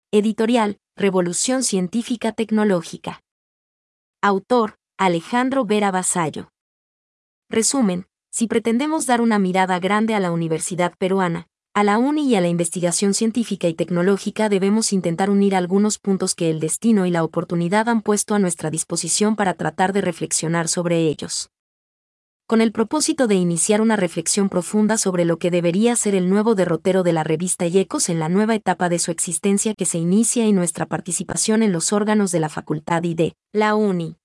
Editorial, Revolución Científica Tecnológica. Autor, Alejandro Vera Vasallo. Resumen, si pretendemos dar una mirada grande a la Universidad Peruana, a la UNI y a la investigación científica y tecnológica, debemos intentar unir algunos puntos que el destino y la oportunidad han puesto a nuestra disposición para tratar de reflexionar sobre ellos. Con el propósito de iniciar una reflexión profunda sobre lo que debería ser el nuevo derrotero de la revista Yecos en la nueva etapa de su existencia que se inicia y nuestra participación en los órganos de la facultad y de la UNI.